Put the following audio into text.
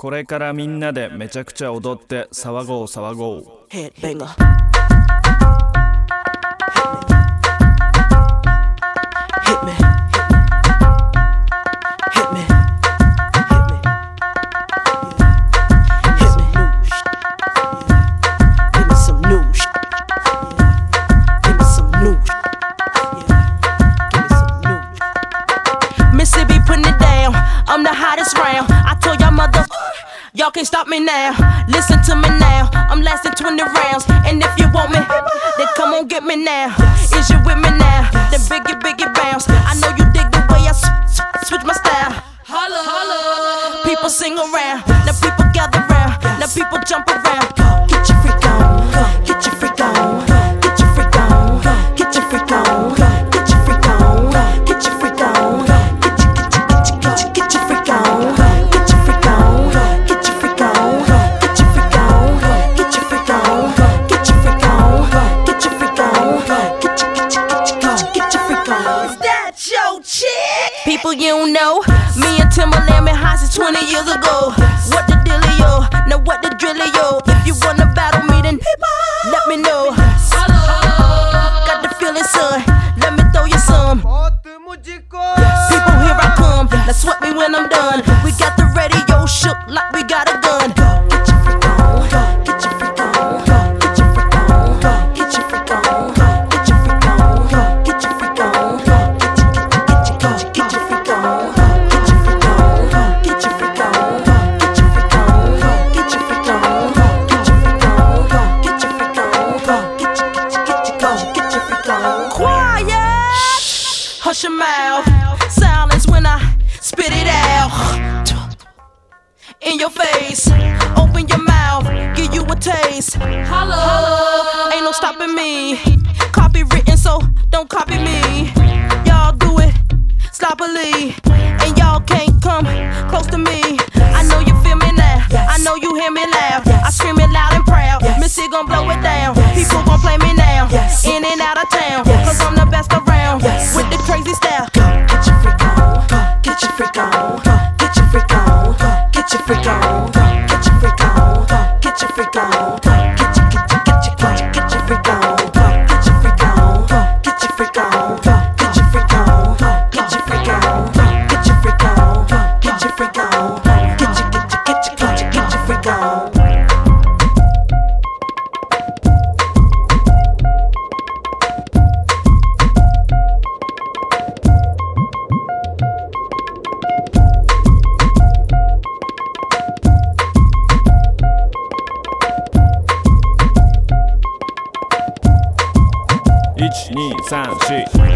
これからみんなでめちゃくちゃ踊って騒ごう騒ごう。 Headbanger. Hit me. Hit me. Hit me. Hit me. Give me some new shit. Give me some new shit. Give me some new shit. Mississippi putting it down. I'm the hottest round. I told y'all y'all can't stop me now. Listen to me now. I'm lasting 20 rounds. And if you want me, then come on get me now. Is you with me now? Then biggie bounce. I know you dig the way I switch my style. Holla, holla. People sing around. Now people gather round. Now people jump around. Get your freak on. Get your freak on. Get your freak on. Get your freak on. Get your freak on. Get your freak on. Get your freak on. People you don't know, me and Timberland been high since 20 years ago. What the dealio? Now what the drillio? If you wanna battle me, then let me know. Got the feeling, son. Let me throw you some. People, here I come. Now sweat me when I'm done. We got the radio shook like we got a gun. Get your freak on. Get your freak on. Get your freak on. Get your freak on. Get your freak on. Get your freak on. Get your freak on. Get your freak on. Get your freak on. Get your freak on. Get your freak on. Get your freak on. Get your freak on. Get your freak on. Quiet. Hush your mouth. Silence when I spit it out. In your face. Open your mouth. Give you a taste. Holla. Ain't no stopping me. Copywritten, so don't copy me. Y'all do it sloppily, and y'all can't come close to me. I know you feel me now. I know you hear me loud. I scream it loud and proud. Missy gon' blow it down. People gon' play me now. In and out of town, cause I'm the best around. With the crazy style. Get your freak on. Get your freak on. Get your freak on. Get your freak on. Get your freak on. Get your freak on. Get your freak on. Get your freak on. Get your freak on. Get your freak on. Get your freak on. Get your freak on. Get your freak on. Get your freak on. Get your freak on. 1、2、3、4